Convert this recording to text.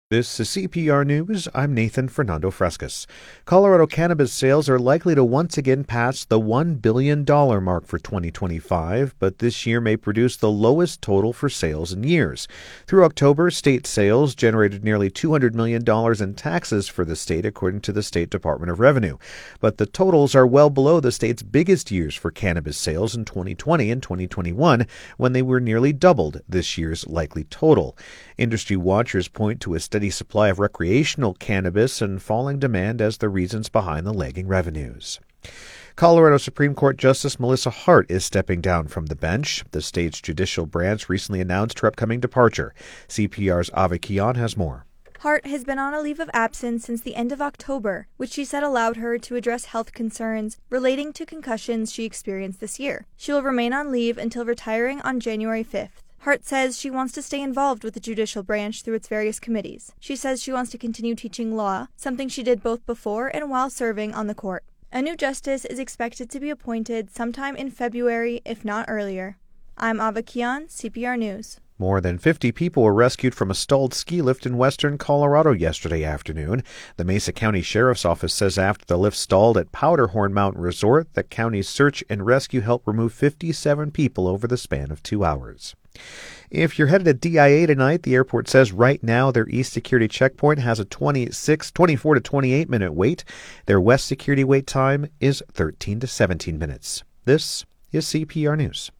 This is CPR News. I'm Nathan Fernando Frescas. Colorado cannabis sales are likely to once again pass the $1 billion mark for 2025, but this year may produce the lowest total for sales in years. Through October, state sales generated nearly $200 million in taxes for the state, according to the State Department of Revenue. But the totals are well below the state's biggest years for cannabis sales in 2020 and 2021, when they were nearly doubled this year's likely total. Industry watchers point to a steady supply of recreational cannabis and falling demand as the reasons behind the lagging revenues. Colorado Supreme Court Justice Melissa Hart is stepping down from the bench. The state's judicial branch recently announced her upcoming departure. CPR's Ava Kian has more. Hart has been on a leave of absence since the end of October, which she said allowed her to address health concerns relating to concussions she experienced this year. She will remain on leave until retiring on January 5th. Hart says she wants to stay involved with the judicial branch through its various committees. She says she wants to continue teaching law, something she did both before and while serving on the court. A new justice is expected to be appointed sometime in February, if not earlier. I'm Ava Kian, CPR News. More than 50 people were rescued from a stalled ski lift in western Colorado yesterday afternoon. The Mesa County Sheriff's Office says after the lift stalled at Powderhorn Mountain Resort, the county's search and rescue helped remove 57 people over the span of 2 hours. If you're headed to DIA tonight, the airport says right now their east security checkpoint has a 24 to 28 minute wait. Their west security wait time is 13 to 17 minutes. This is CPR News.